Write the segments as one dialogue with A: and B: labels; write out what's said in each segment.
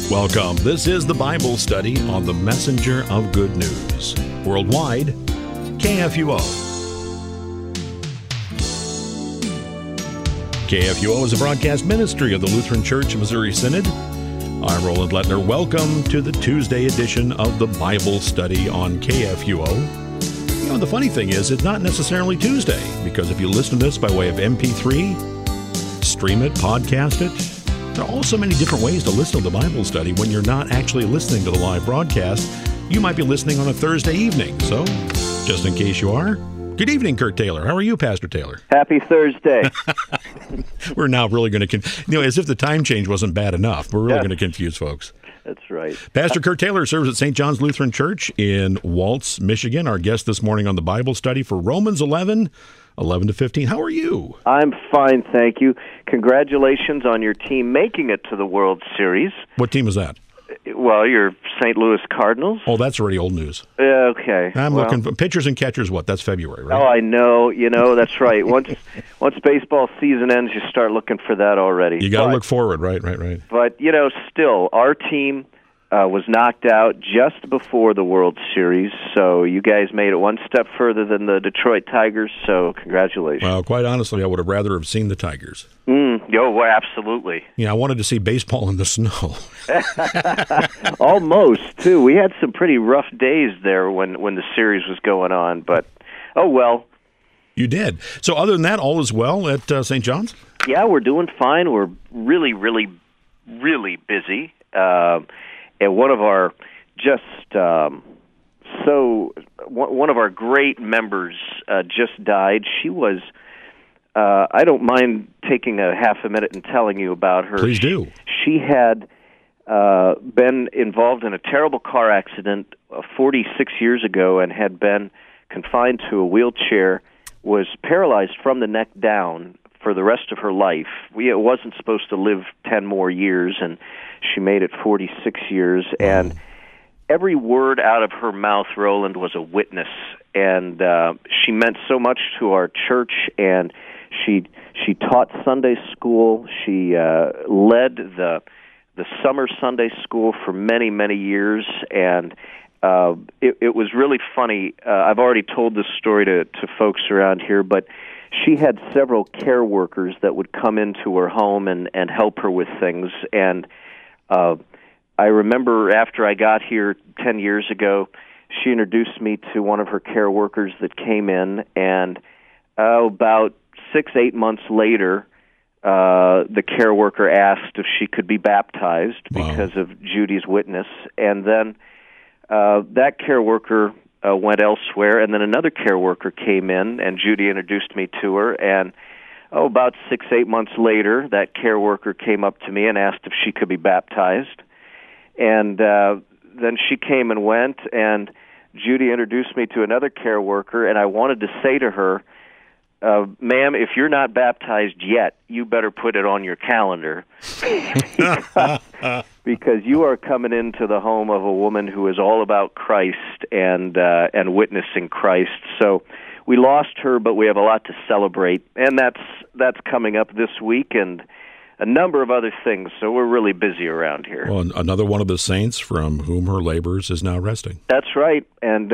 A: Welcome. This is the Bible study on the Messenger of Good News. Worldwide, KFUO. KFUO is a broadcast ministry of the Lutheran Church of Missouri Synod. I'm Roland Lettner. Welcome to the Tuesday edition of the Bible study on KFUO. You know, the funny thing is, it's not necessarily Tuesday, because if you listen to this by way of MP3, stream it, podcast it, there are also many different ways to listen to the Bible study when you're not actually listening to the live broadcast. You might be listening on a Thursday evening. So, just in case you are, good evening, Kurt Taylor. How are you, Pastor Taylor?
B: Happy Thursday.
A: We're now really going to, as if the time change wasn't bad enough, we're really going to confuse folks.
B: That's right.
A: Pastor Kurt Taylor serves at St. John's Lutheran Church in Waltz, Michigan. Our guest this morning on the Bible study for Romans 11 to 15. How are you?
B: I'm fine, thank you. Congratulations on your team making it to the World Series.
A: What team is that?
B: Well, your St. Louis Cardinals.
A: Oh, that's already old news.
B: Okay.
A: I'm looking for pitchers and catchers. What? That's February, right?
B: Oh, I know. That's right. Once baseball season ends, you start looking for that already.
A: You got to look forward, right.
B: But, still, our team was knocked out just before the World Series, so you guys made it one step further than the Detroit Tigers, so congratulations.
A: Well, quite honestly, I would have rather have seen the Tigers.
B: Well, absolutely.
A: Yeah, I wanted to see baseball in the snow.
B: Almost, too. We had some pretty rough days there when the series was going on, but oh well.
A: You did. So other than that, all is well at St. John's?
B: Yeah, we're doing fine. We're really, really, really busy. And one of our one of our great members just died. She was, I don't mind taking a half a minute and telling you about her.
A: Please do.
B: She had been involved in a terrible car accident 46 years ago and had been confined to a wheelchair, was paralyzed from the neck down for the rest of her life. It wasn't supposed to live 10 more years, and she made it 46 years, and every word out of her mouth, Roland, was a witness, and she meant so much to our church, and she taught Sunday school. She led the summer Sunday school for many, many years, and it was really funny. I've already told this story to folks around here, but she had several care workers that would come into her home and help her with things, and I remember after I got here 10 years ago, she introduced me to one of her care workers that came in, and about 6-8 months later, the care worker asked if she could be baptized because of Judy's witness, and then that care worker went elsewhere, and then another care worker came in, and Judy introduced me to her, and about 6-8 months later, that care worker came up to me and asked if she could be baptized. And then she came and went, and Judy introduced me to another care worker, and I wanted to say to her, ma'am, if you're not baptized yet, you better put it on your calendar because you are coming into the home of a woman who is all about Christ and witnessing Christ. So we lost her, but we have a lot to celebrate, and that's coming up this week, and a number of other things, so we're really busy around here.
A: Well, another one of the saints from whom her labors is now resting.
B: That's right, and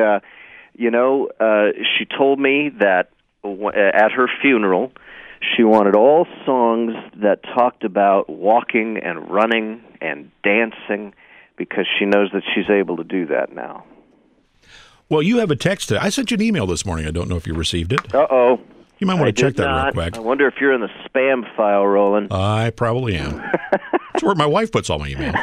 B: she told me that at her funeral, she wanted all songs that talked about walking and running and dancing because she knows that she's able to do that now.
A: Well, you have a text. I sent you an email this morning. I don't know if you received it.
B: Uh-oh.
A: You might want to check that real quick.
B: I wonder if you're in the spam file, Roland.
A: I probably am. That's where my wife puts all my emails.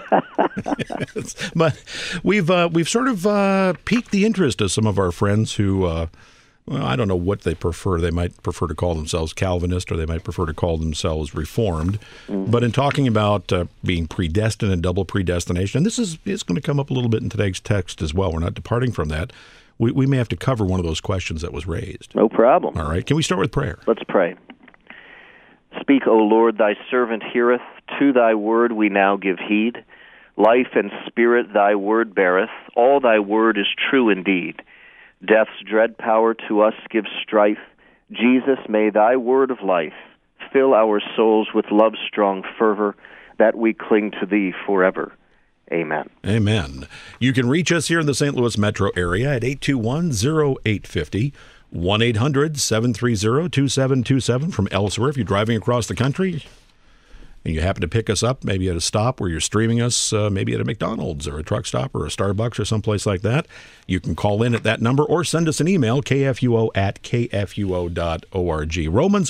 A: But we've sort of piqued the interest of some of our friends who, I don't know what they prefer. They might prefer to call themselves Calvinist, or they might prefer to call themselves Reformed. But in talking about being predestined and double predestination, and it's going to come up a little bit in today's text as well. We're not departing from that. We may have to cover one of those questions that was raised.
B: No problem.
A: All right. Can we start with prayer?
B: Let's pray. Speak, O Lord, thy servant heareth. To thy word we now give heed. Life and spirit thy word beareth. All thy word is true indeed. Death's dread power to us gives strife. Jesus, may thy word of life fill our souls with love's strong fervor, that we cling to thee forever. Amen.
A: Amen. You can reach us here in the St. Louis metro area at 821-0850, 1-800-730-2727 from elsewhere. If you're driving across the country and you happen to pick us up, maybe at a stop where you're streaming us, maybe at a McDonald's or a truck stop or a Starbucks or someplace like that, you can call in at that number or send us an email, kfuo@kfuo.org. Romans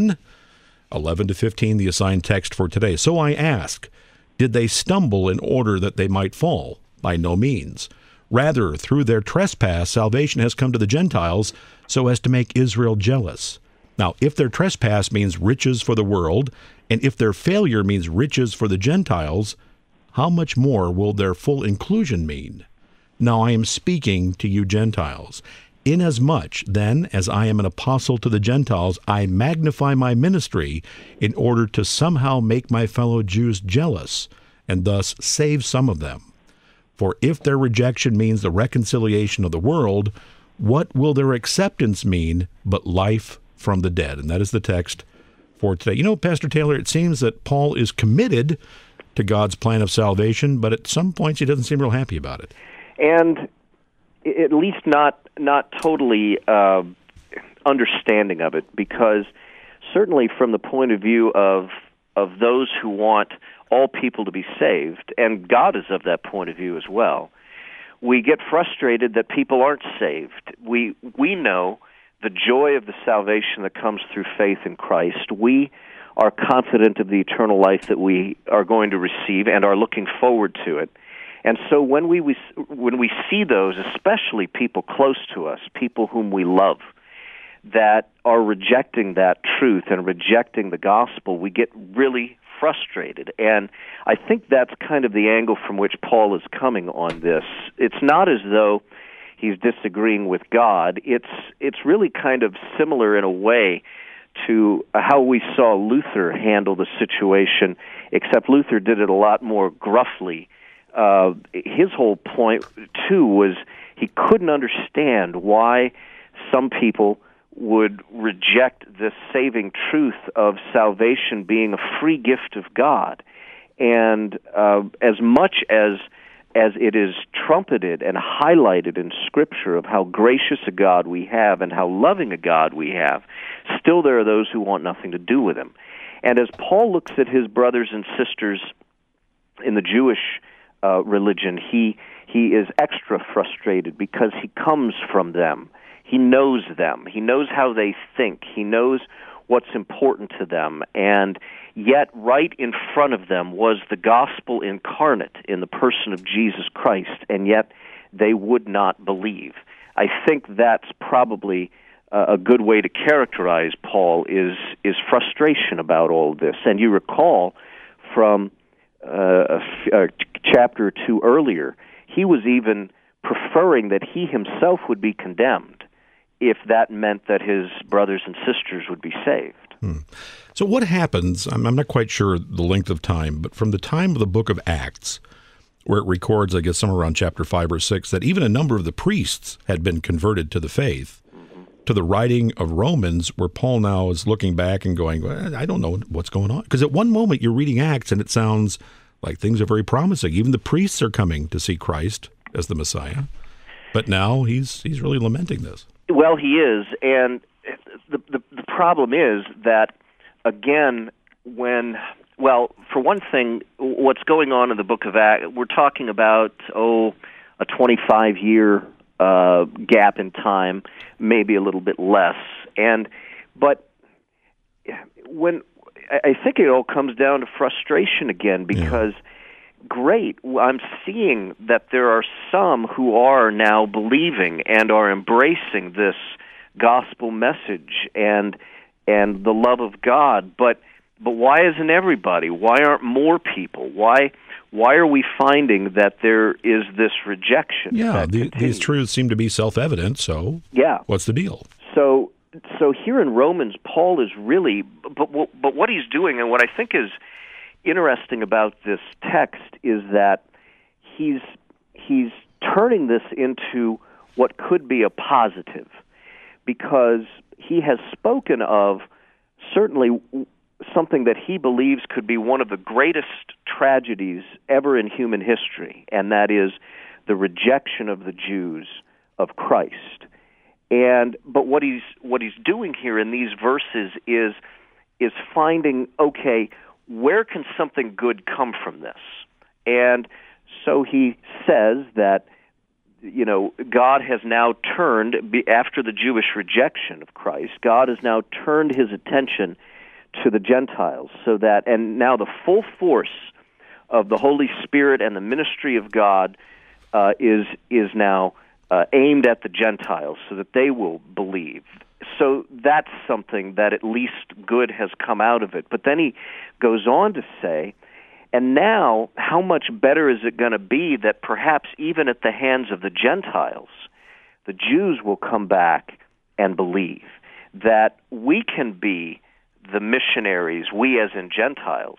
A: 11-15, the assigned text for today. So I ask, did they stumble in order that they might fall? By no means. Rather, through their trespass, salvation has come to the Gentiles so as to make Israel jealous. Now, if their trespass means riches for the world, and if their failure means riches for the Gentiles, how much more will their full inclusion mean? Now I am speaking to you Gentiles. Inasmuch, then, as I am an apostle to the Gentiles, I magnify my ministry in order to somehow make my fellow Jews jealous, and thus save some of them. For if their rejection means the reconciliation of the world, what will their acceptance mean but life from the dead? And that is the text for today. You know, Pastor Taylor, it seems that Paul is committed to God's plan of salvation, but at some points he doesn't seem real happy about it.
B: And at least not totally understanding of it, because certainly from the point of view of those who want all people to be saved, and God is of that point of view as well, we get frustrated that people aren't saved. We know the joy of the salvation that comes through faith in Christ. We are confident of the eternal life that we are going to receive and are looking forward to it. And so when we see those, especially people close to us, people whom we love, that are rejecting that truth and rejecting the gospel, we get really frustrated. And I think that's kind of the angle from which Paul is coming on this. It's not as though he's disagreeing with God. It's really kind of similar in a way to how we saw Luther handle the situation, except Luther did it a lot more gruffly. His whole point, too, was he couldn't understand why some people would reject this saving truth of salvation being a free gift of God. And as much as it is trumpeted and highlighted in Scripture of how gracious a God we have and how loving a God we have, still there are those who want nothing to do with him. And as Paul looks at his brothers and sisters in the Jewish religion, he is extra frustrated because he comes from them. He knows them. He knows how they think. He knows what's important to them. And yet right in front of them was the gospel incarnate in the person of Jesus Christ, and yet they would not believe. I think that's probably a good way to characterize Paul is frustration about all of this. And you recall from a chapter or two earlier, he was even preferring that he himself would be condemned if that meant that his brothers and sisters would be saved.
A: So what happens, I'm not quite sure the length of time, but from the time of the book of Acts, where it records, I guess, somewhere around chapter 5 or 6, that even a number of the priests had been converted to the faith, to the writing of Romans, where Paul now is looking back and going, well, I don't know what's going on. Because at one moment you're reading Acts and it sounds like things are very promising. Even the priests are coming to see Christ as the Messiah. But now he's really lamenting this.
B: Well, he is, and the problem is that, again, for one thing, what's going on in the book of Acts, we're talking about, a 25-year gap in time, maybe a little bit less. But when I think it all comes down to frustration again, because great, I'm seeing that there are some who are now believing and are embracing this gospel message and the love of God, but why isn't everybody? Why aren't more people? Why are we finding that there is this rejection?
A: Yeah, these truths seem to be self-evident, so what's the deal?
B: So here in Romans, Paul is really, but what he's doing, and what I think is interesting about this text, is that he's turning this into what could be a positive, because he has spoken of certainly something that he believes could be one of the greatest tragedies ever in human history, and that is the rejection of the Jews of Christ. But what he's doing here in these verses is finding, okay, where can something good come from this? And so he says that, God has now turned, after the Jewish rejection of Christ, God has now turned his attention to the Gentiles, and now the full force of the Holy Spirit and the ministry of God is now aimed at the Gentiles so that they will believe. So that's something that at least good has come out of it. But then he goes on to say, and now how much better is it going to be that perhaps even at the hands of the Gentiles, the Jews will come back and believe, that we can be the missionaries, we as in Gentiles,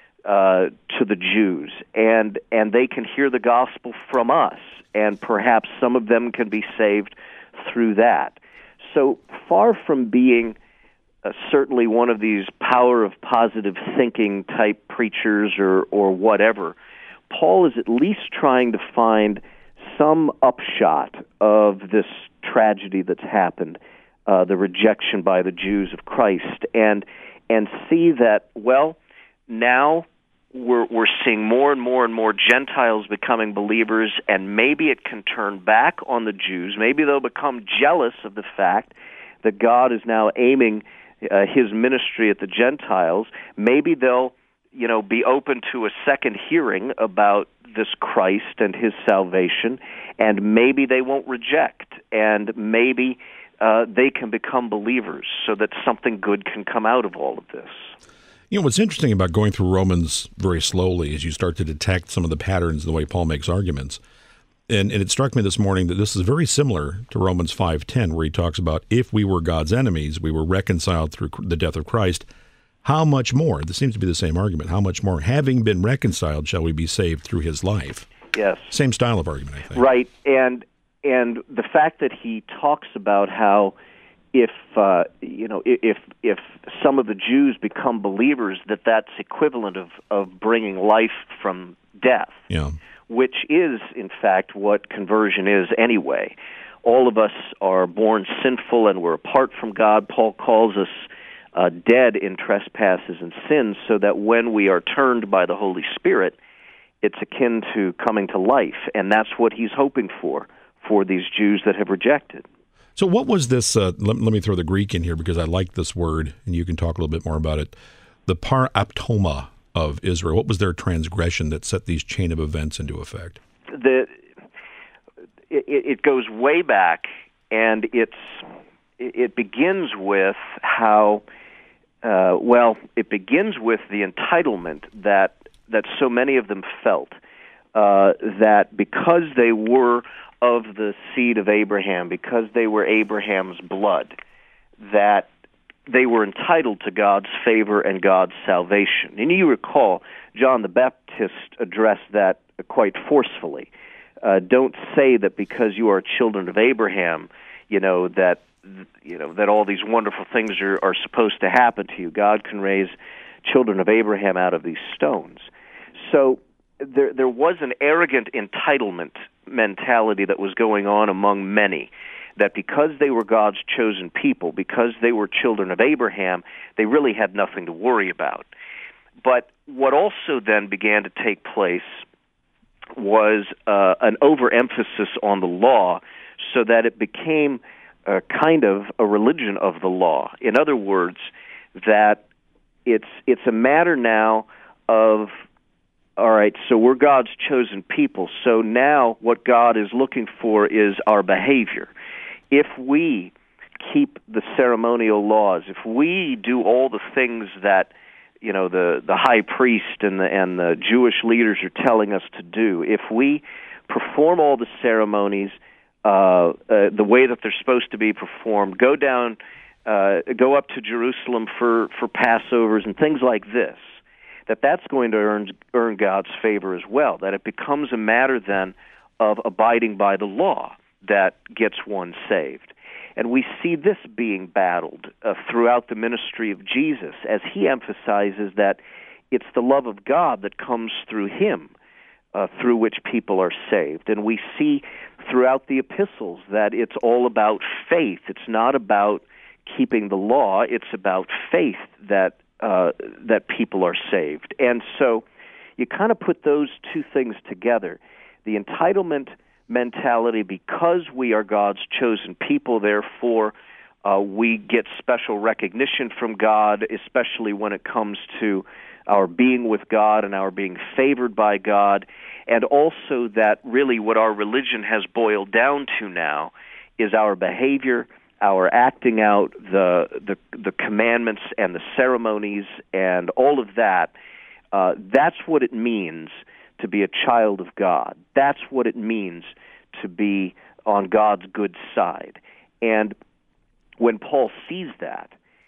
B: to the Jews, and they can hear the gospel from us, and perhaps some of them can be saved through that. So far from being certainly one of these power of positive thinking type preachers or whatever, Paul is at least trying to find some upshot of this tragedy that's happened, the rejection by the Jews of Christ, and see that, well, now we're seeing more and more and more Gentiles becoming believers, and maybe it can turn back on the Jews. Maybe they'll become jealous of the fact that God is now aiming his ministry at the Gentiles. Maybe they'll, be open to a second hearing about this Christ and his salvation, and maybe they won't reject, and maybe they can become believers so that something good can come out of all of this.
A: What's interesting about going through Romans very slowly is you start to detect some of the patterns in the way Paul makes arguments. And it struck me this morning that this is very similar to Romans 5:10, where he talks about if we were God's enemies, we were reconciled through the death of Christ. How much more? This seems to be the same argument. How much more, having been reconciled, shall we be saved through his life?
B: Yes.
A: Same style of argument, I think.
B: Right. And the fact that he talks about how if some of the Jews become believers, that's equivalent of bringing life from death. Yeah. Which is, in fact, what conversion is anyway. All of us are born sinful and we're apart from God. Paul calls us dead in trespasses and sins, so that when we are turned by the Holy Spirit, it's akin to coming to life. And that's what he's hoping for these Jews that have rejected.
A: So what was this, let me throw the Greek in here because I like this word, and you can talk a little bit more about it, the paraptoma of Israel. What was their transgression that set these chain of events into effect?
B: It goes way back, and it begins with how, it begins with the entitlement that so many of them felt, that because they were of the seed of Abraham, because they were Abraham's blood, that they were entitled to God's favor and God's salvation. And you recall, John the Baptist addressed that quite forcefully. Don't say that because you are children of Abraham, that all these wonderful things are supposed to happen to you. God can raise children of Abraham out of these stones. So there was an arrogant entitlement mentality that was going on among many, that because they were God's chosen people, because they were children of Abraham, they really had nothing to worry about. But what also then began to take place was an overemphasis on the law, so that it became kind of a religion of the law. In other words, that it's a matter now of, all right, so we're God's chosen people, so now what God is looking for is our behavior. If we keep the ceremonial laws, if we do all the things that the high priest and the Jewish leaders are telling us to do, if we perform all the ceremonies the way that they're supposed to be performed, go up to Jerusalem for Passovers and things like this, that's going to earn God's favor as well, that it becomes a matter then of abiding by the law that gets one saved. And we see this being battled throughout the ministry of Jesus as he emphasizes that it's the love of God that comes through him, through which people are saved. And we see throughout the epistles that it's all about faith. It's not about keeping the law. It's about faith that people are saved. And so you kind of put those two things together. The entitlement mentality, because we are God's chosen people, therefore we get special recognition from God, especially when it comes to our being with God and our being favored by God, and also that really what our religion has boiled down to now is our behavior, our acting out the commandments and the ceremonies and all of that. That's what it means to be a child of God. That's what it means to be on God's good side. And when Paul sees that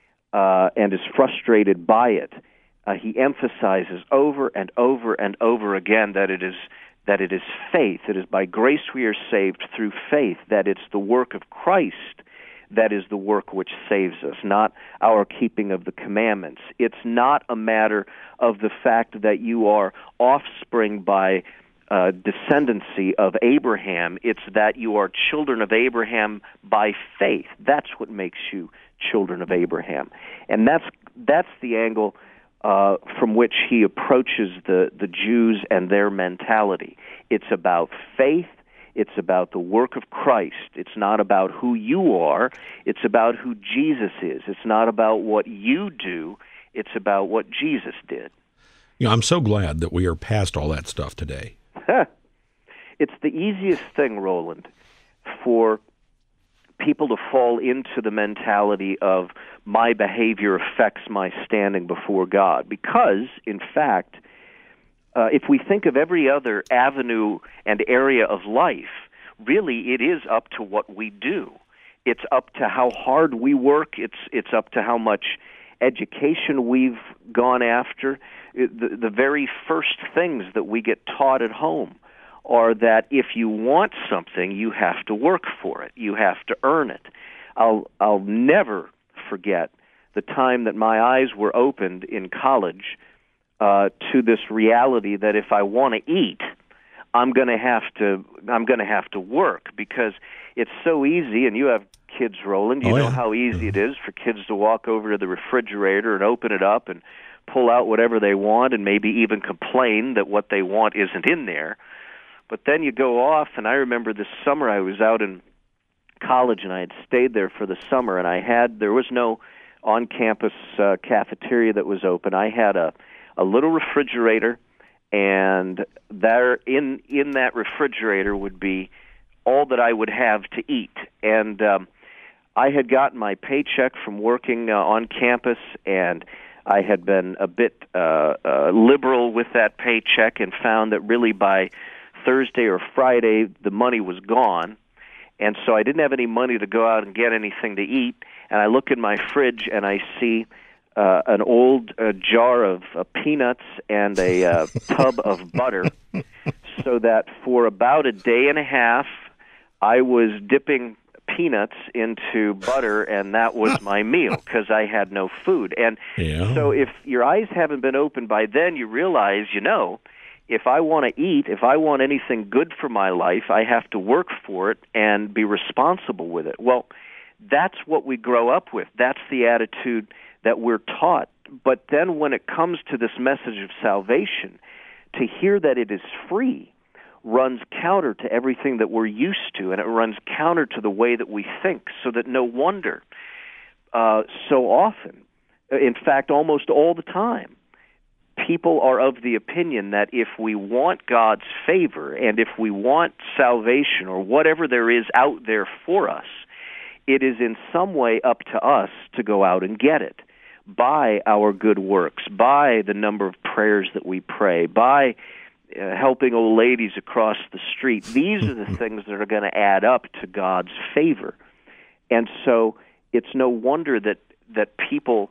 B: and is frustrated by it, he emphasizes over and over and over again that it is faith. It is by grace we are saved through faith, that it's the work of Christ that is the work which saves us, not our keeping of the commandments. It's not a matter of the fact that you are offspring by descendancy of Abraham. It's that you are children of Abraham by faith. That's what makes you children of Abraham. And that's the angle from which he approaches the Jews and their mentality. It's about faith. It's about the work of Christ. It's not about who you are. It's about who Jesus is. It's not about what you do. It's about what Jesus did.
A: I'm so glad that we are past all that stuff today.
B: It's the easiest thing, Roland, for people to fall into the mentality of my behavior affects my standing before God. Because, in fact, if we think of every other avenue and area of life, really it is up to what we do. It's up to how hard we work. It's up to how much education we've gone after. The very first things that we get taught at home are that if you want something, you have to work for it. You have to earn it. I'll never forget the time that my eyes were opened in college to this reality that if I want to eat, I'm going to have to work, because it's so easy. And you have kids, Roland. You know how easy it is for kids to walk over to the refrigerator and open it up and pull out whatever they want, and maybe even complain that what they want isn't in there. But then you go off, and I remember this summer I was out in college, and I had stayed there for the summer, and there was no on-campus cafeteria that was open. I had a little refrigerator, and there in that refrigerator would be all that I would have to eat. And I had gotten my paycheck from working on campus, and I had been a bit liberal with that paycheck and found that really by Thursday or Friday the money was gone. And so I didn't have any money to go out and get anything to eat. And I look in my fridge and I see an old jar of peanuts and a tub of butter, so that for about a day and a half I was dipping peanuts into butter, and that was my meal because I had no food. And so if your eyes haven't been opened by then, you realize, if I want to eat, if I want anything good for my life, I have to work for it and be responsible with it. Well, that's what we grow up with. That's the attitude that we're taught. But then when it comes to this message of salvation, to hear that it is free runs counter to everything that we're used to, and it runs counter to the way that we think, so that no wonder so often, in fact almost all the time, people are of the opinion that if we want God's favor and if we want salvation or whatever there is out there for us, it is in some way up to us to go out and get it by our good works, by the number of prayers that we pray, by helping old ladies across the street. These are the things that are going to add up to God's favor. And so it's no wonder that people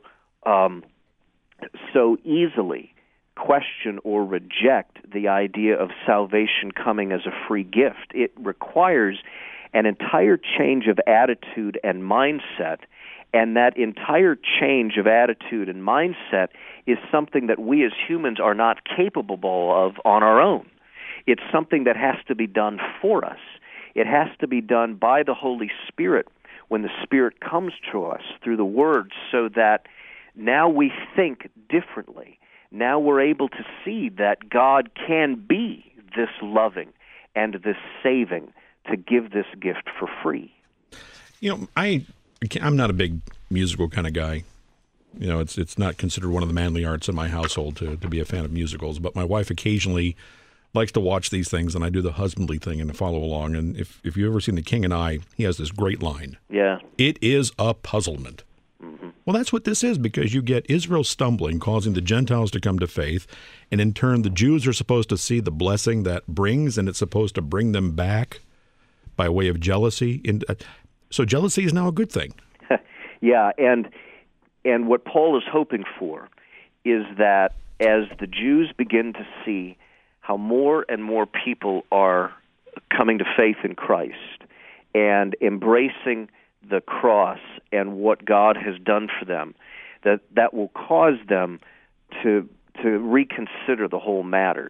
B: so easily question or reject the idea of salvation coming as a free gift. It requires an entire change of attitude and mindset. And that entire change of attitude and mindset is something that we as humans are not capable of on our own. It's something that has to be done for us. It has to be done by the Holy Spirit when the Spirit comes to us through the Word, so that now we think differently. Now we're able to see that God can be this loving and this saving, to give this gift for free.
A: I'm not a big musical kind of guy. It's not considered one of the manly arts in my household to be a fan of musicals, but my wife occasionally likes to watch these things, and I do the husbandly thing and follow along. And if you've ever seen The King and I, he has this great line.
B: Yeah.
A: It is a puzzlement. Mm-hmm. Well, that's what this is, because you get Israel stumbling, causing the Gentiles to come to faith, and in turn the Jews are supposed to see the blessing that brings, and it's supposed to bring them back by way of jealousy. So jealousy is now a good thing.
B: Yeah, and what Paul is hoping for is that as the Jews begin to see how more and more people are coming to faith in Christ and embracing the cross and what God has done for them, that will cause them to reconsider the whole matter.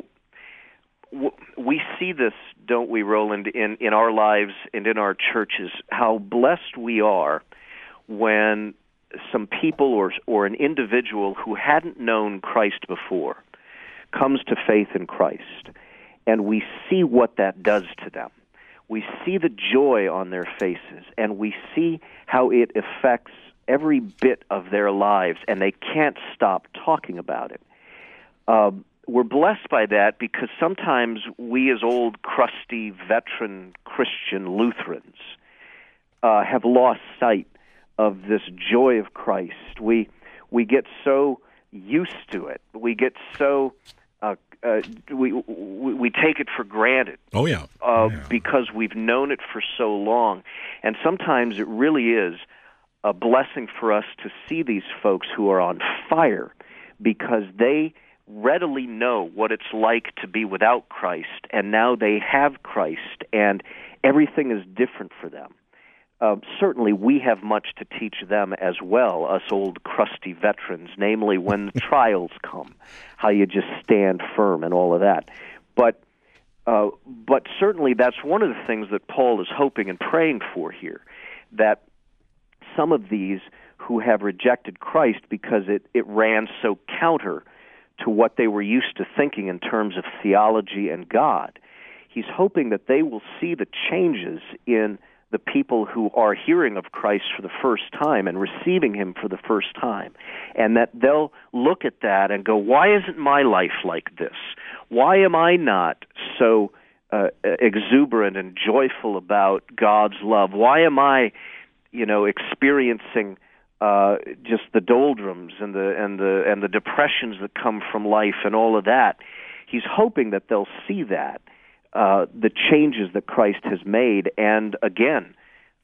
B: We see this, don't we, Roland, in our lives and in our churches, how blessed we are when some people or an individual who hadn't known Christ before comes to faith in Christ, and we see what that does to them. We see the joy on their faces, and we see how it affects every bit of their lives, and they can't stop talking about it. We're blessed by that because sometimes we as old, crusty, veteran Christian Lutherans have lost sight of this joy of Christ. We get so used to it. We get so we take it for granted.
A: Oh yeah.
B: Because we've known it for so long, and sometimes it really is a blessing for us to see these folks who are on fire because they readily know what it's like to be without Christ, and now they have Christ, and everything is different for them. Certainly, we have much to teach them as well, us old, crusty veterans, namely when the trials come, how you just stand firm and all of that. But certainly that's one of the things that Paul is hoping and praying for here, that some of these who have rejected Christ because it ran so counter to what they were used to thinking in terms of theology and God, he's hoping that they will see the changes in the people who are hearing of Christ for the first time and receiving Him for the first time, and that they'll look at that and go, why isn't my life like this? Why am I not so exuberant and joyful about God's love? Why am I, experiencing just the doldrums and the depressions that come from life and all of that? He's hoping that they'll see that. The changes that Christ has made, and again,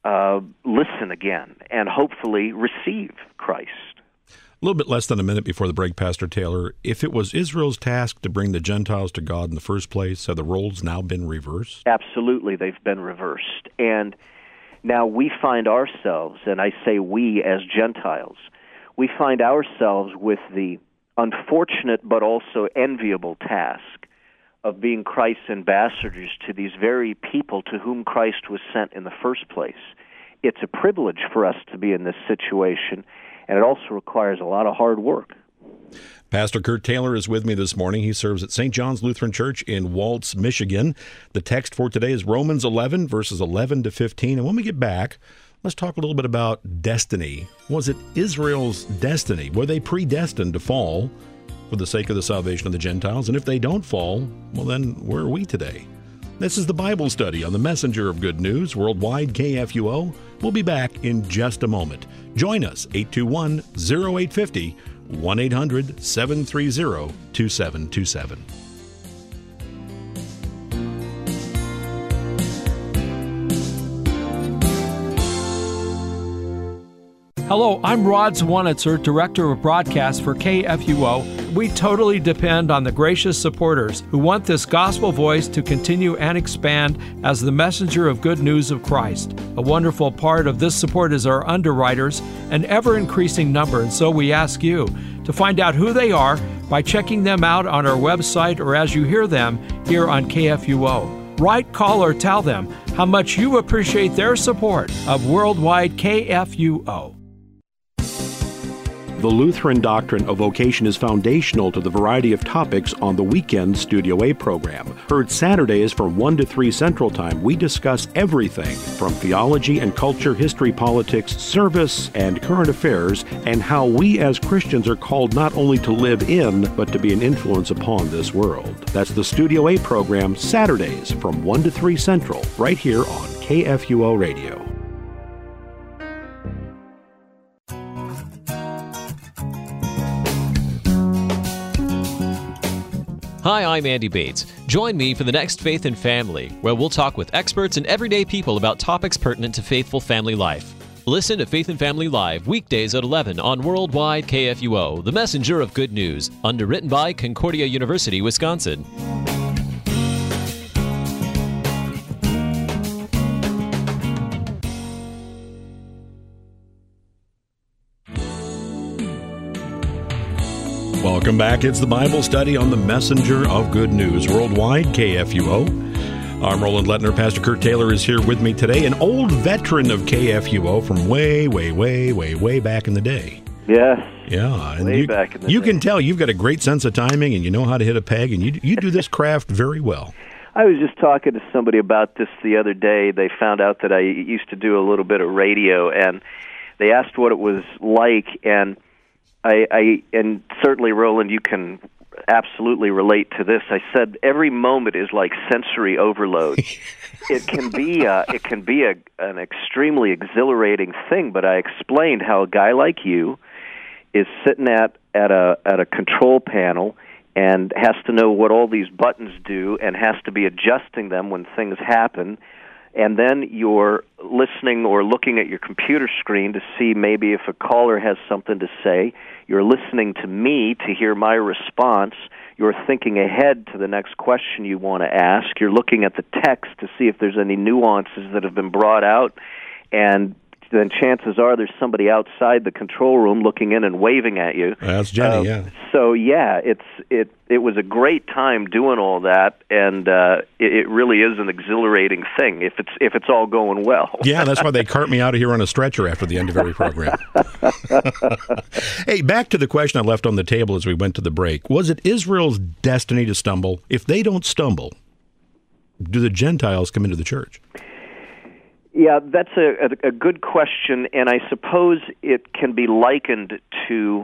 B: listen again, and hopefully receive Christ.
A: A little bit less than a minute before the break, Pastor Taylor, if it was Israel's task to bring the Gentiles to God in the first place, have the roles now been reversed?
B: Absolutely, they've been reversed. And now we find ourselves, and I say we as Gentiles, we find ourselves with the unfortunate but also enviable task of being Christ's ambassadors to these very people to whom Christ was sent in the first place. It's a privilege for us to be in this situation, and it also requires a lot of hard work.
A: Pastor Kurt Taylor is with me this morning. He serves at St. John's Lutheran Church in Waltz, Michigan. The text for today is Romans 11, verses 11 to 15. And when we get back, let's talk a little bit about destiny. Was it Israel's destiny? Were they predestined to fall for the sake of the salvation of the Gentiles? And if they don't fall, well then, where are we today? This is the Bible Study on the Messenger of Good News, Worldwide KFUO. We'll be back in just a moment. Join us, 821-0850, 1-800-730-2727.
C: Hello, I'm Rod Zwanitzer, Director of Broadcast for KFUO. We totally depend on the gracious supporters who want this gospel voice to continue and expand as the messenger of good news of Christ. A wonderful part of this support is our underwriters, an ever-increasing number, and so we ask you to find out who they are by checking them out on our website or as you hear them here on KFUO. Write, call, or tell them how much you appreciate their support of Worldwide KFUO.
A: The Lutheran doctrine of vocation is foundational to the variety of topics on the weekend Studio A program. Heard Saturdays from 1 to 3 Central Time, we discuss everything from theology and culture, history, politics, service, and current affairs, and how we as Christians are called not only to live in, but to be an influence upon this world. That's the Studio A program, Saturdays from 1 to 3 Central, right here on KFUO Radio.
D: Hi, I'm Andy Bates. Join me for the next Faith and Family, where we'll talk with experts and everyday people about topics pertinent to faithful family life. Listen to Faith and Family Live weekdays at 11 on Worldwide KFUO, the messenger of good news, underwritten by Concordia University, Wisconsin.
A: Welcome back. It's the Bible study on the messenger of good news, Worldwide KFUO. I'm Roland Lettner. Pastor Kurt Taylor is here with me today, an old veteran of KFUO from way back in the day.
B: Yes.
A: Yeah. And
B: way back in the day.
A: You can tell you've got a great sense of timing and you know how to hit a peg, and you do this craft very well.
B: I was just talking to somebody about this the other day. They found out that I used to do a little bit of radio, and they asked what it was like, and and certainly, Roland, you can absolutely relate to this. I said every moment is like sensory overload. It can be an extremely exhilarating thing. But I explained how a guy like you is sitting at a control panel and has to know what all these buttons do and has to be adjusting them when things happen. And then you're listening or looking at your computer screen to see maybe if a caller has something to say. You're listening to me to hear my response. You're thinking ahead to the next question you want to ask. You're looking at the text to see if there's any nuances that have been brought out. And then chances are there's somebody outside the control room looking in and waving at you.
A: That's Jenny, yeah.
B: So, yeah, it was a great time doing all that, and it really is an exhilarating thing if it's all going well.
A: Yeah, that's why they cart me out of here on a stretcher after the end of every program. Hey, back to the question I left on the table as we went to the break. Was it Israel's destiny to stumble? If they don't stumble, do the Gentiles come into the church?
B: Yeah, that's a good question, and I suppose it can be likened to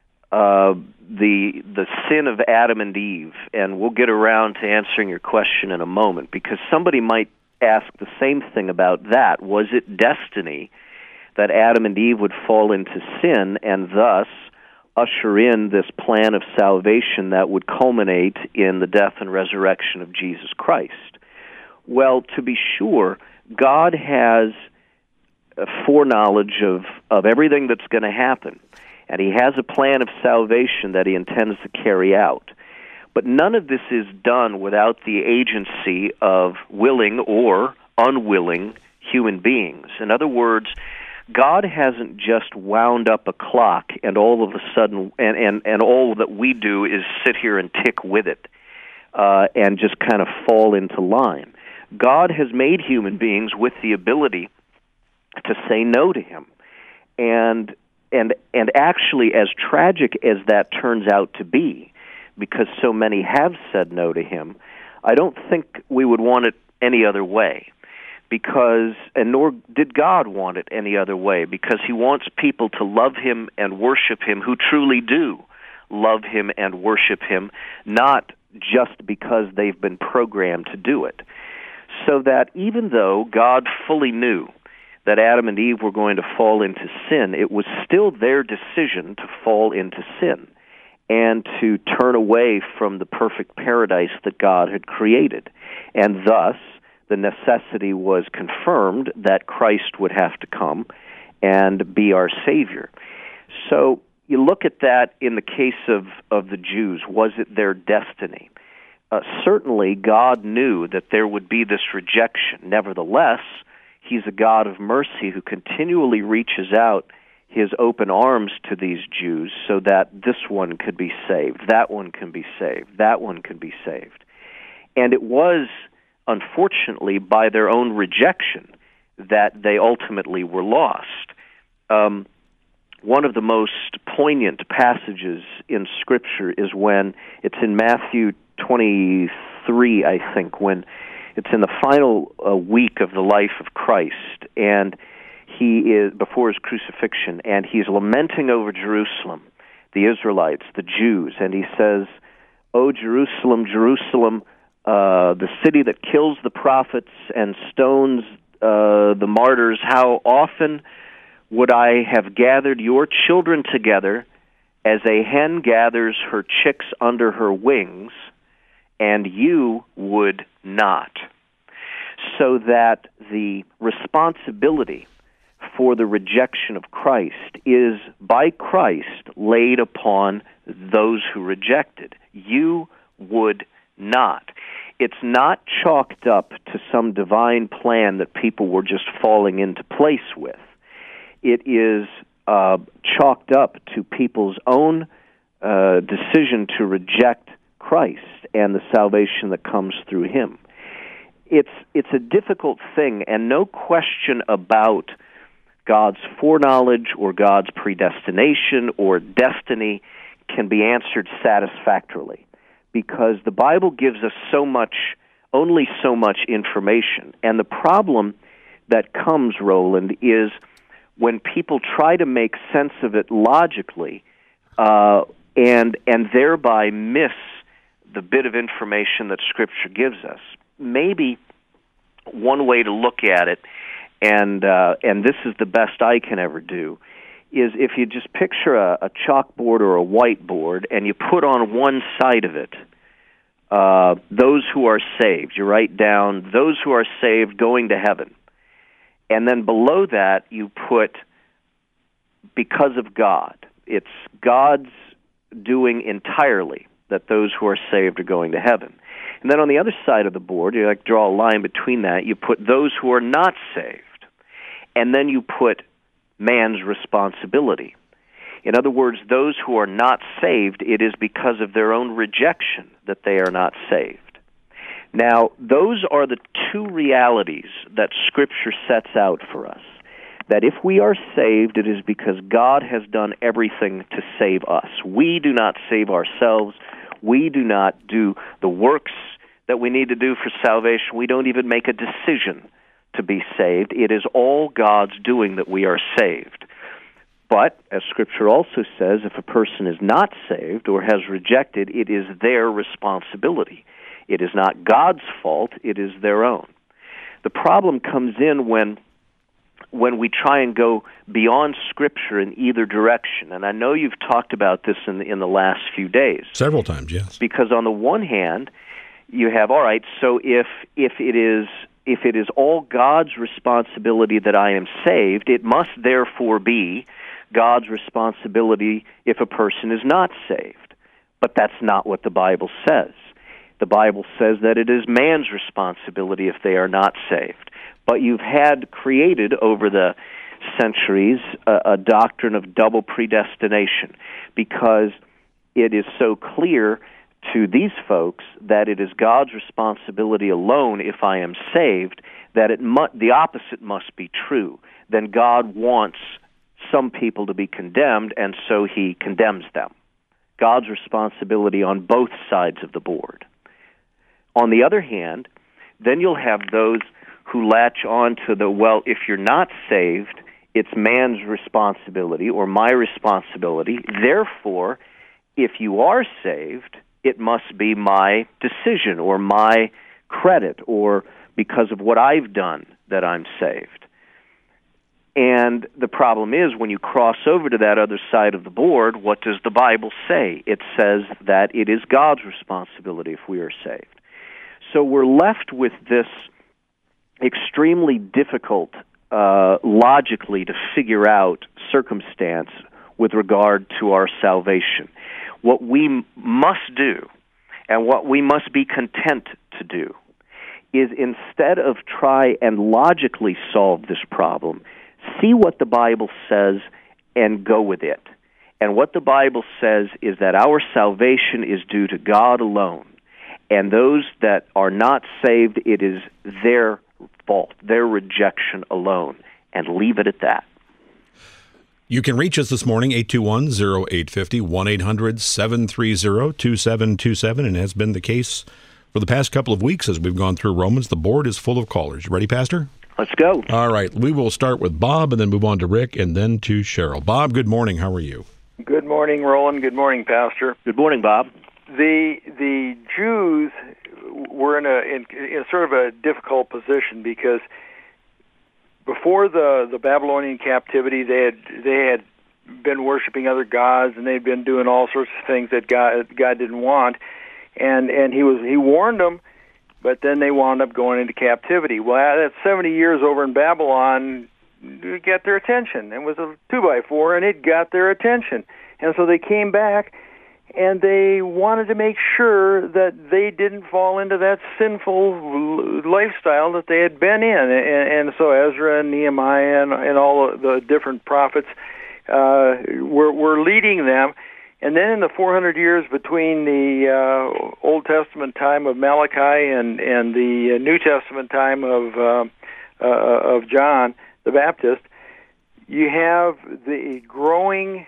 B: the sin of Adam and Eve, and we'll get around to answering your question in a moment, because somebody might ask the same thing about that. Was it destiny that Adam and Eve would fall into sin and thus usher in this plan of salvation that would culminate in the death and resurrection of Jesus Christ? Well, to be sure, God has a foreknowledge of everything that's going to happen, and He has a plan of salvation that He intends to carry out. But none of this is done without the agency of willing or unwilling human beings. In other words, God hasn't just wound up a clock and all of a sudden, and all that we do is sit here and tick with it and just kind of fall into line. God has made human beings with the ability to say no to Him. And actually, as tragic as that turns out to be, because so many have said no to Him, I don't think we would want it any other way. And nor did God want it any other way, because He wants people to love Him and worship Him who truly do love Him and worship Him, not just because they've been programmed to do it. So that even though God fully knew that Adam and Eve were going to fall into sin, it was still their decision to fall into sin and to turn away from the perfect paradise that God had created. And thus, the necessity was confirmed that Christ would have to come and be our Savior. So you look at that in the case of the Jews. Was it their destiny? Certainly, God knew that there would be this rejection. Nevertheless, He's a God of mercy who continually reaches out His open arms to these Jews so that this one could be saved, that one can be saved, that one can be saved. And it was, unfortunately, by their own rejection that they ultimately were lost. One of the most poignant passages in Scripture is when it's in Matthew 23, I think, when it's in the final week of the life of Christ, and he is before his crucifixion, and he's lamenting over Jerusalem, the Israelites, the Jews, and he says, "O Jerusalem, Jerusalem, the city that kills the prophets and stones the martyrs, how often would I have gathered your children together as a hen gathers her chicks under her wings, and you would not." So that the responsibility for the rejection of Christ is by Christ laid upon those who rejected. You would not. It's not chalked up to some divine plan that people were just falling into place with. It is chalked up to people's own decision to reject Christ and the salvation that comes through Him. It's a difficult thing, and no question about God's foreknowledge or God's predestination or destiny can be answered satisfactorily, because the Bible gives us only so much information. And the problem that comes, Roland, is when people try to make sense of it logically and thereby miss the bit of information that Scripture gives us. Maybe one way to look at it, and this is the best I can ever do, is if you just picture a chalkboard or a whiteboard, and you put on one side of it those who are saved. You write down those who are saved going to heaven. And then below that you put because of God. It's God's doing entirely that those who are saved are going to heaven. And then on the other side of the board, you draw a line between that, you put those who are not saved. And then you put man's responsibility. In other words, those who are not saved, it is because of their own rejection that they are not saved. Now, those are the two realities that Scripture sets out for us. That if we are saved, it is because God has done everything to save us. We do not save ourselves. We do not do the works that we need to do for salvation. We don't even make a decision to be saved. It is all God's doing that we are saved. But, as Scripture also says, if a person is not saved or has rejected, it is their responsibility. It is not God's fault, it is their own. The problem comes in when we try and go beyond Scripture in either direction. And I know you've talked about this in the last few days.
A: Several times, yes.
B: Because on the one hand, you have, all right, so if it is all God's responsibility that I am saved, it must therefore be God's responsibility if a person is not saved. But that's not what the Bible says. The Bible says that it is man's responsibility if they are not saved. But you've had created over the centuries a doctrine of double predestination, because it is so clear to these folks that it is God's responsibility alone if I am saved, that the opposite must be true. Then God wants some people to be condemned, and so He condemns them. God's responsibility on both sides of the board. On the other hand, then you'll have those who latch on to if you're not saved, it's man's responsibility or my responsibility. Therefore, if you are saved, it must be my decision or my credit or because of what I've done that I'm saved. And the problem is, when you cross over to that other side of the board, what does the Bible say? It says that it is God's responsibility if we are saved. So we're left with this extremely difficult logically to figure out circumstance with regard to our salvation. What we must do, and what we must be content to do, is instead of try and logically solve this problem, see what the Bible says and go with it. And what the Bible says is that our salvation is due to God alone. And those that are not saved, it is their fault, their rejection alone. And leave it at that.
A: You can reach us this morning, 821-0850, 1-800-730-2727, and has been the case for the past couple of weeks as we've gone through Romans. The board is full of callers. You ready, Pastor?
B: Let's go.
A: All right. We will start with Bob and then move on to Rick and then to Cheryl. Bob, good morning. How are you?
E: Good morning, Roland. Good morning, Pastor.
B: Good morning, Bob.
E: The Jews were in sort of a difficult position because before the Babylonian captivity, they had been worshiping other gods, and they'd been doing all sorts of things that God didn't want, and he warned them, but then they wound up going into captivity. Well, that 70 years over in Babylon got their attention. It was a 2x4, and it got their attention, and so they came back. And they wanted to make sure that they didn't fall into that sinful lifestyle that they had been in. And so Ezra and Nehemiah and all the different prophets were leading them. And then in the 400 years between the Old Testament time of Malachi and the New Testament time of John the Baptist, you have the growing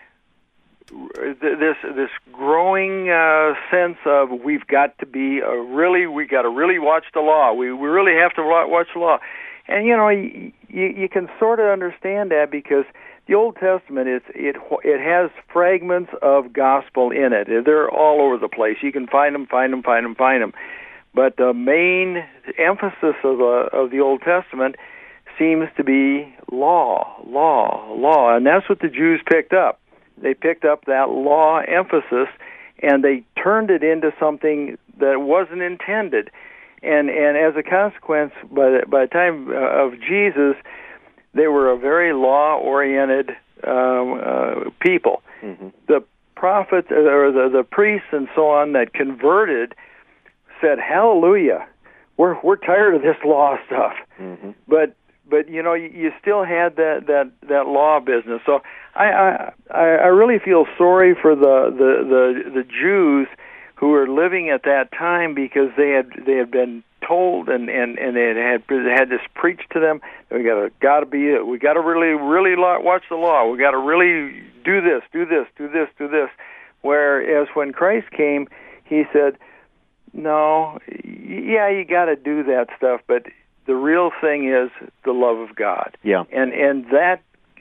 E: this growing sense of we've got to really watch the law. We really have to watch the law, and you can sort of understand that because the Old Testament it has fragments of gospel in it. They're all over the place. You can find them. But the main emphasis of the Old Testament seems to be law, and that's what the Jews picked up. They picked up that law emphasis, and they turned it into something that wasn't intended. And as a consequence, by the time of Jesus, they were a very law-oriented people. Mm-hmm. The prophets or the priests and so on that converted said, "Hallelujah, we're tired of this law stuff." Mm-hmm. But you still had that law business. So I really feel sorry for the Jews who were living at that time because they had been told and they had this preached to them. We got to really watch the law. We got to really do this. Whereas when Christ came, he said, "No, yeah, you got to do that stuff, but the real thing is the love of God."
B: Yeah.
E: And that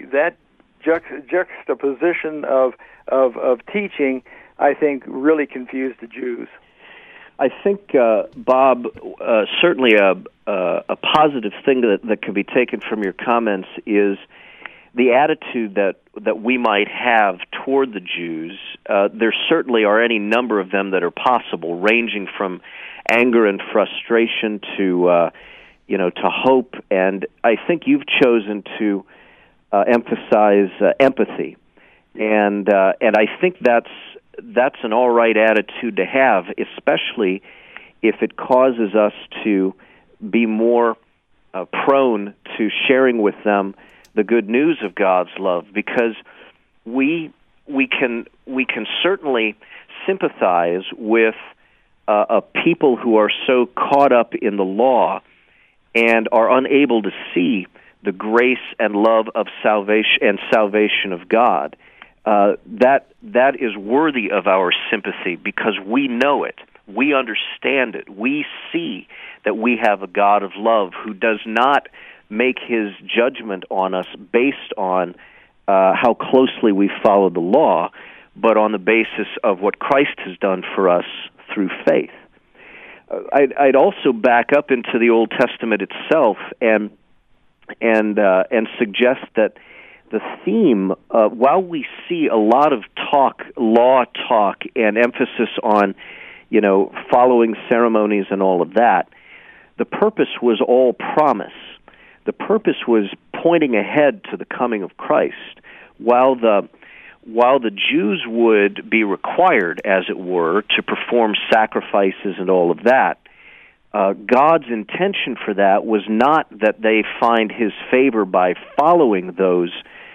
E: juxtaposition of teaching, I think, really confused the Jews.
B: I think, Bob, certainly a positive thing that can be taken from your comments is the attitude that we might have toward the Jews. There certainly are any number of them that are possible, ranging from anger and frustration to hope, and I think you've chosen to emphasize empathy, and I think that's an all right attitude to have, especially if it causes us to be more prone to sharing with them the good news of God's love, because we can certainly sympathize with a people who are so caught up in the law and are unable to see the grace and love of salvation of God. That is worthy of our sympathy because we know it, we understand it, we see that we have a God of love who does not make his judgment on us based on how closely we follow the law, but on the basis of what Christ has done for us through faith. I'd also back up into the Old Testament itself and suggest that the theme, while we see a lot of law talk, and emphasis on, following ceremonies and all of that, the purpose was all promise. The purpose was pointing ahead to the coming of Christ. While the Jews would be required, as it were, to perform sacrifices and all of that, God's intention for that was not that they find His favor by following those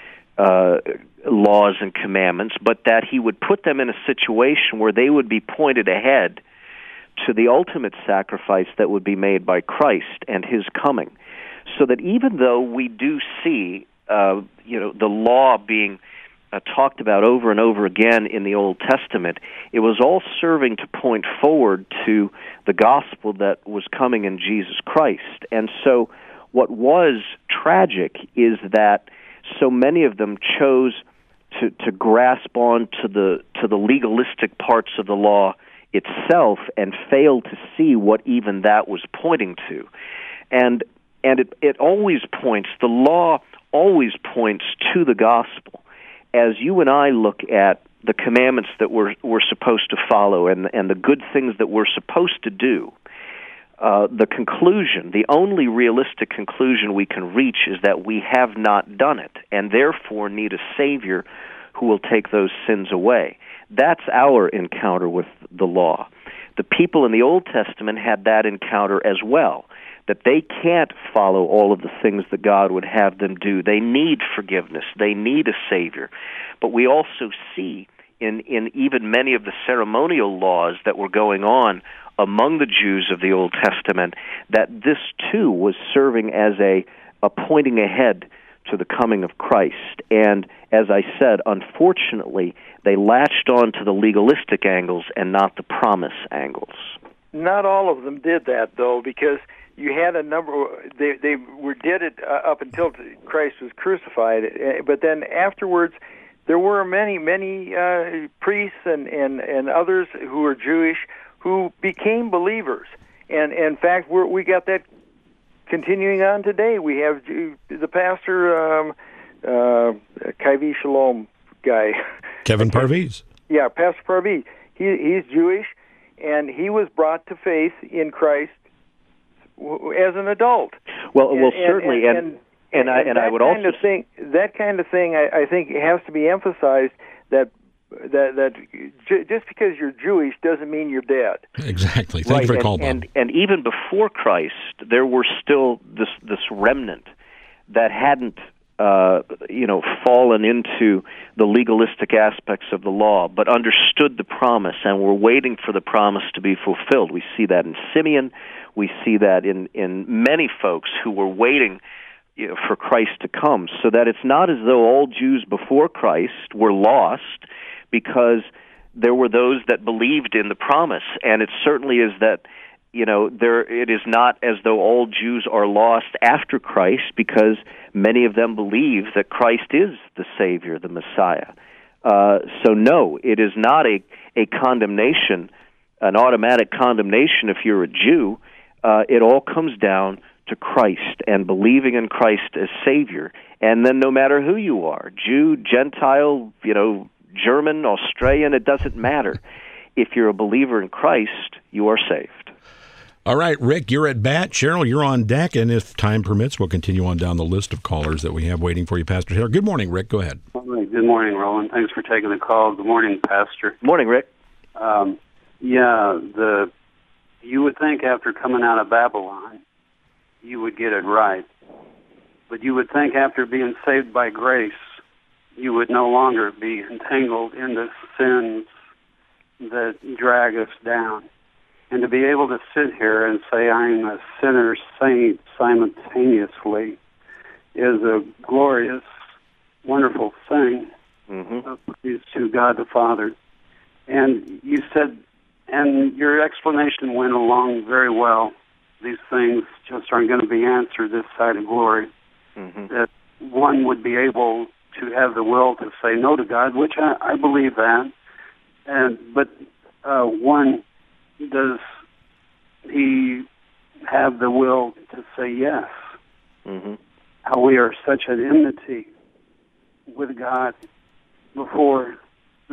B: laws and commandments, but that He would put them in a situation where they would be pointed ahead to the ultimate sacrifice that would be made by Christ and His coming. So that even though we do see, the law being talked about over and over again in the Old Testament, it was all serving to point forward to the gospel that was coming in Jesus Christ. And so what was tragic is that so many of them chose to grasp on to the legalistic parts of the law itself and failed to see what even that was pointing to. And it always points, the law always points to the gospel. As you and I look at the commandments that we're supposed to follow and the good things that we're supposed to do, the conclusion, the only realistic conclusion we can reach is that we have not done it and therefore need a Savior who will take those sins away. That's our encounter with the law. The people in the Old Testament had that encounter as well, that they can't follow all of the things that God would have them do. They need forgiveness. They need a Savior. But we also see in even many of the ceremonial laws that were going on among the Jews of the Old Testament that this too was serving as a pointing ahead to the coming of Christ. And as I said, unfortunately, they latched on to the legalistic angles and not the promise angles.
E: Not all of them did that, though, because you had a number. They did it up until Christ was crucified, but then afterwards, there were many priests and others who were Jewish who became believers, and in fact, we got that continuing on today. We have the pastor, Kaivi Shalom guy,
A: Kevin Parviz.
E: Yeah, Pastor Parviz. He's Jewish, and he was brought to faith in Christ as an adult.
B: Well, certainly, and I would also
E: think that kind of thing. I think it has to be emphasized that just because you're Jewish doesn't mean you're dead.
A: Exactly. Thank you for calling.
B: And even before Christ, there were still this remnant that hadn't fallen into the legalistic aspects of the law, but understood the promise and were waiting for the promise to be fulfilled. We see that in Simeon. We see that in many folks who were waiting for Christ to come, so that it's not as though all Jews before Christ were lost, because there were those that believed in the promise, and it certainly is that it is not as though all Jews are lost after Christ, because many of them believe that Christ is the Savior, the Messiah. So no, it is not a condemnation, an automatic condemnation if you're a Jew. It all comes down to Christ and believing in Christ as Savior. And then no matter who you are, Jew, Gentile, German, Australian, it doesn't matter. If you're a believer in Christ, you are saved.
A: All right, Rick, you're at bat. Cheryl, you're on deck. And if time permits, we'll continue on down the list of callers that we have waiting for you, Pastor Taylor. Good morning, Rick. Go ahead.
F: All right. Good morning, Roland. Thanks for taking the call. Good morning, Pastor.
B: Good morning, Rick.
F: You would think after coming out of Babylon, you would get it right. But you would think after being saved by grace, you would no longer be entangled in the sins that drag us down. And to be able to sit here and say I'm a sinner saint simultaneously is a glorious, wonderful thing.
B: Mm-hmm.
F: Praise to God the Father. And you said, and your explanation went along very well, these things just aren't going to be answered this side of glory.
B: Mm-hmm.
F: That one would be able to have the will to say no to God, which I believe that. But one, does he have the will to say yes?
B: Mm-hmm.
F: How we are such an enmity with God before the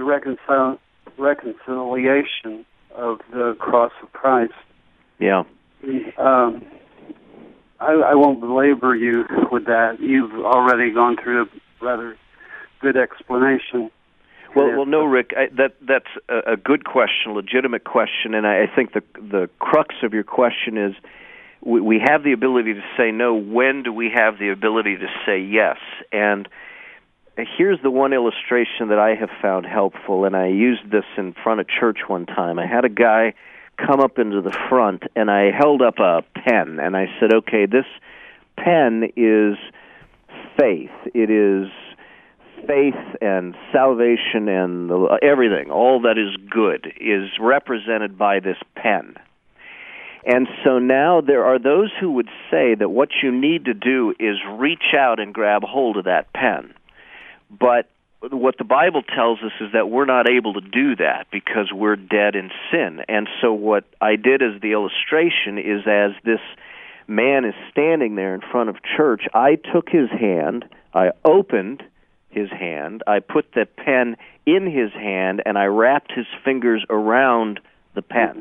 F: reconciliation of the cross of Christ.
B: Yeah.
F: I won't belabor you with that. You've already gone through a rather good explanation.
B: Well, no, Rick, that's a good question, a legitimate question, and I think the crux of your question is we have the ability to say no. When do we have the ability to say yes? And here's the one illustration that I have found helpful, and I used this in front of church one time. I had a guy come up into the front, and I held up a pen, and I said, okay, this pen is faith. It is faith and salvation and everything, all that is good, is represented by this pen. And so now there are those who would say that what you need to do is reach out and grab hold of that pen. But what the Bible tells us is that we're not able to do that because we're dead in sin. And so what I did as the illustration is, as this man is standing there in front of church, I took his hand, I opened his hand, I put the pen in his hand, and I wrapped his fingers around the pen.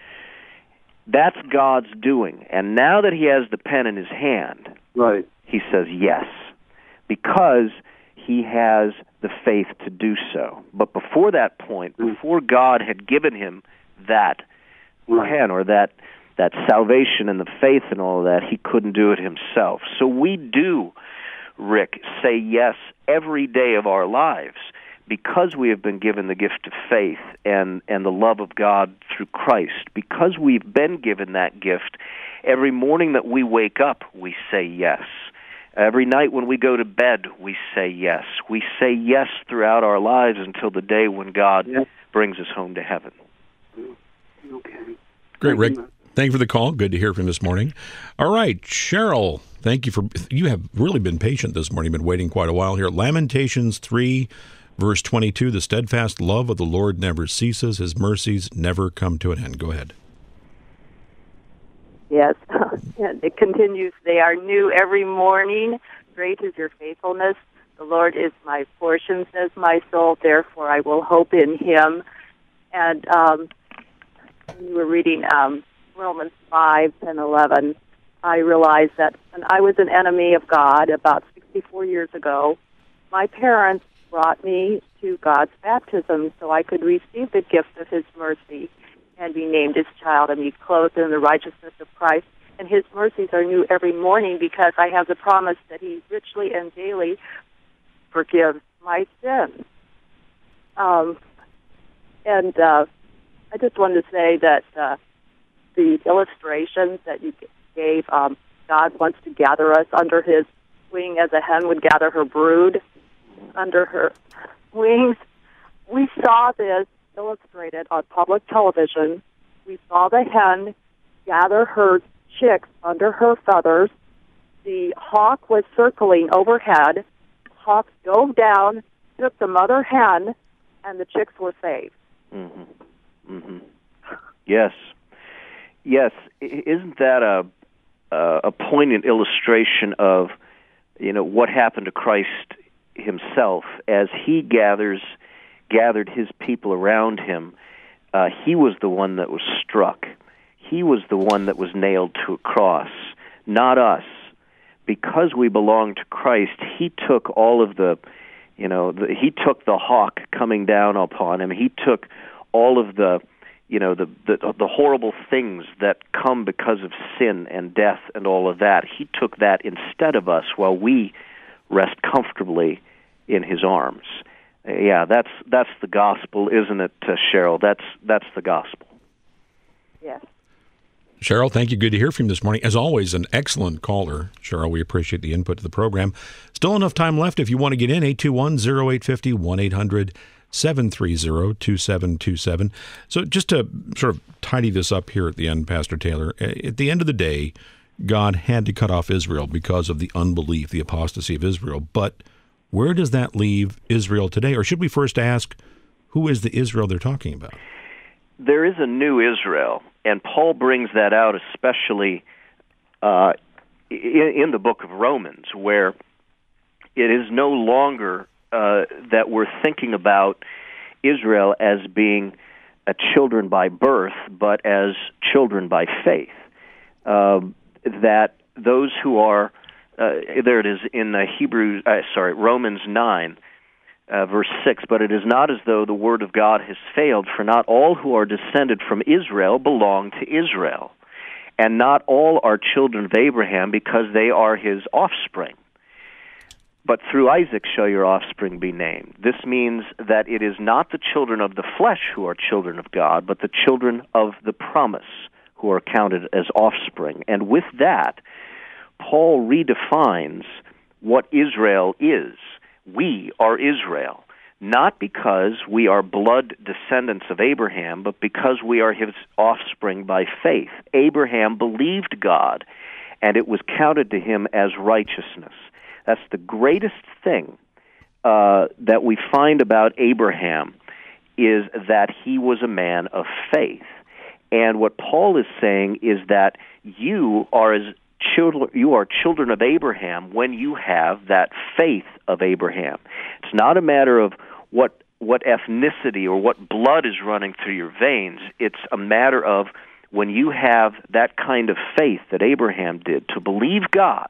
B: That's God's doing. And now that he has the pen in his hand,
F: right,
B: he says yes, because he has the faith to do so. But before that point, before God had given him that pen or that salvation and the faith and all of that, he couldn't do it himself. So we do, Rick, say yes every day of our lives because we have been given the gift of faith and the love of God through Christ. Because we've been given that gift, every morning that we wake up, we say yes. Every night when we go to bed, we say yes. We say yes throughout our lives until the day when God brings us home to heaven.
F: Okay.
A: Great, Rick. Thank you for the call. Good to hear from you this morning. All right, Cheryl, thank you you have really been patient this morning. You've been waiting quite a while here. Lamentations 3, verse 22, the steadfast love of the Lord never ceases. His mercies never come to an end. Go ahead.
G: Yes, and it continues. They are new every morning. Great is your faithfulness. The Lord is my portion, says my soul. Therefore, I will hope in him. And when you were reading Romans 5 and 11, I realized that when I was an enemy of God about 64 years ago, my parents brought me to God's baptism so I could receive the gift of his mercy and be named his child and be clothed in the righteousness of Christ. And his mercies are new every morning because I have the promise that he richly and daily forgives my sins. I just wanted to say that the illustrations that you gave, God wants to gather us under his wing as a hen would gather her brood under her wings. We saw this illustrated on public television. We saw the hen gather her chicks under her feathers. The hawk was circling overhead. Hawk dove down, took the mother hen, and the chicks were saved.
B: Mm-hmm. Mm-hmm. Yes. Isn't that a poignant illustration of what happened to Christ himself as he gathered his people around him? He was the one that was struck. He was the one that was nailed to a cross, not us. Because we belong to Christ, he took all of he took the hawk coming down upon him. He took all of the horrible things that come because of sin and death and all of that. He took that instead of us while we rest comfortably in his arms. Yeah, that's the gospel, isn't it, Cheryl? That's the gospel.
G: Yes.
A: Cheryl, thank you. Good to hear from you this morning. As always, an excellent caller. Cheryl, we appreciate the input to the program. Still enough time left if you want to get in. 821-0850, 1-800-730-2727. So just to sort of tidy this up here at the end, Pastor Taylor, at the end of the day, God had to cut off Israel because of the unbelief, the apostasy of Israel. But where does that leave Israel today? Or should we first ask, who is the Israel they're talking about?
B: There is a new Israel, and Paul brings that out especially in the book of Romans, where it is no longer that we're thinking about Israel as being children by birth, but as children by faith. That those who are, there it is in Romans 9, verse 6, but it is not as though the word of God has failed, for not all who are descended from Israel belong to Israel, and not all are children of Abraham because they are his offspring. But through Isaac shall your offspring be named. This means that it is not the children of the flesh who are children of God, but the children of the promise who are counted as offspring. And with that, Paul redefines what Israel is. We are Israel, not because we are blood descendants of Abraham, but because we are his offspring by faith. Abraham believed God, and it was counted to him as righteousness. That's the greatest thing that we find about Abraham, is that he was a man of faith. And what Paul is saying is that you are children of Abraham when you have that faith of Abraham. It's not a matter of what ethnicity or what blood is running through your veins. It's a matter of when you have that kind of faith that Abraham did, to believe God.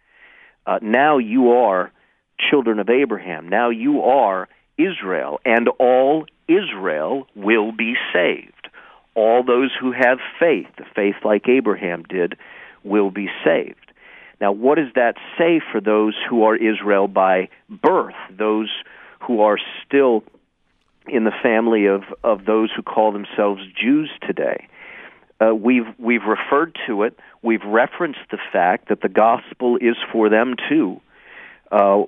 B: Now you are children of Abraham. Now you are Israel, and all Israel will be saved. All those who have faith, the faith like Abraham did, will be saved. Now, what does that say for those who are Israel by birth, those who are still in the family of those who call themselves Jews today? We've referred to it. We've referenced the fact that the gospel is for them too. I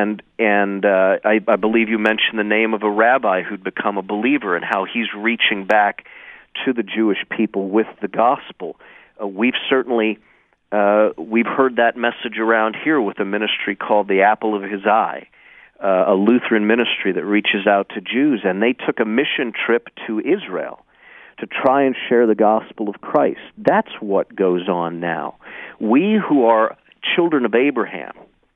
B: believe you mentioned the name of a rabbi who'd become a believer and how he's reaching back to the Jewish people with the gospel. We've certainly we've heard that message around here with a ministry called the Apple of His Eye, a Lutheran ministry that reaches out to Jews, and they took a mission trip to Israel to try and share the gospel of Christ. That's what goes on now. We who are children of Abraham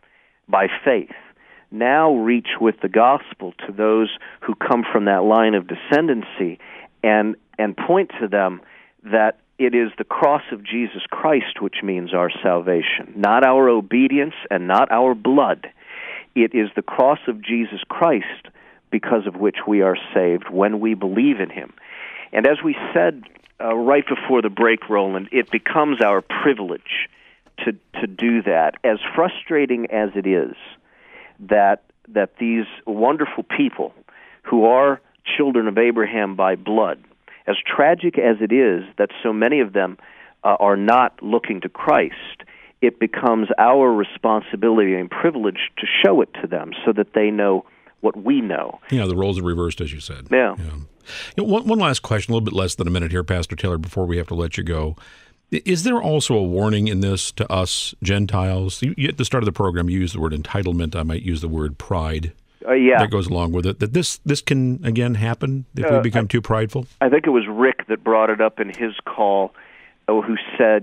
B: by faith now reach with the gospel to those who come from that line of descendancy and point to them that it is the cross of Jesus Christ which means our salvation, not our obedience and not our blood. It is the cross of Jesus Christ because of which we are saved when we believe in him. And as we said right before the break, Roland, it becomes our privilege to do that. As frustrating as it is that these wonderful people who are children of Abraham by blood, as tragic as it is that so many of them are not looking to Christ, it becomes our responsibility and privilege to show it to them so that they know what we know.
A: Yeah, the roles are reversed, as you said.
B: Yeah.
A: You know, one last question, a little bit less than a minute here, Pastor Taylor, before we have to let you go. Is there also a warning in this to us Gentiles? You, at the start of the program, you used the word entitlement. I might use the word pride.
B: Yeah.
A: That goes along with it. That this can, again, happen if we become too prideful?
B: I think it was Rick that brought it up in his call, who said,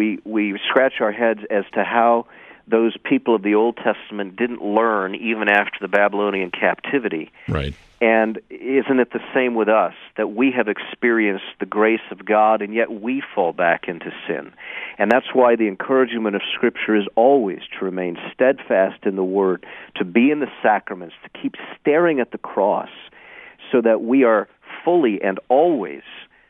B: we scratch our heads as to how those people of the Old Testament didn't learn even after the Babylonian captivity.
A: Right.
B: And isn't it the same with us, that we have experienced the grace of God, and yet we fall back into sin? And that's why the encouragement of Scripture is always to remain steadfast in the Word, to be in the sacraments, to keep staring at the cross, so that we are fully and always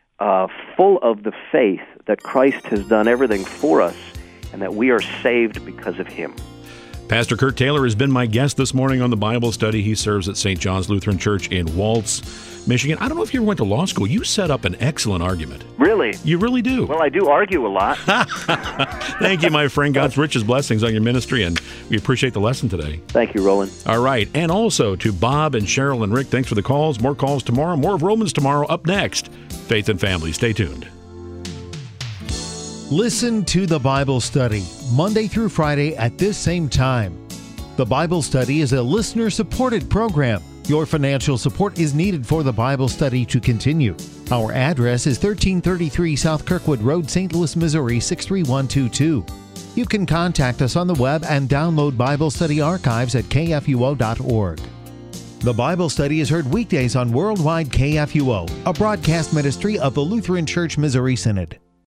B: full of the faith that Christ has done everything for us, and that we are saved because of him.
A: Pastor Kurt Taylor has been my guest this morning on the Bible Study. He serves at St. John's Lutheran Church in Waltz, Michigan. I don't know if you ever went to law school. You set up an excellent argument.
B: Really?
A: You really do.
B: Well, I do argue a lot.
A: Thank you, my friend. God's richest blessings on your ministry, and we appreciate the lesson today.
B: Thank you, Roland.
A: All right. And also to Bob and Cheryl and Rick, thanks for the calls. More calls tomorrow. More of Romans tomorrow. Up next, Faith and Family. Stay tuned.
H: Listen to the Bible Study, Monday through Friday at this same time. The Bible Study is a listener-supported program. Your financial support is needed for the Bible Study to continue. Our address is 1333 South Kirkwood Road, St. Louis, Missouri, 63122. You can contact us on the web and download Bible Study archives at kfuo.org. The Bible Study is heard weekdays on Worldwide KFUO, a broadcast ministry of the Lutheran Church Missouri Synod.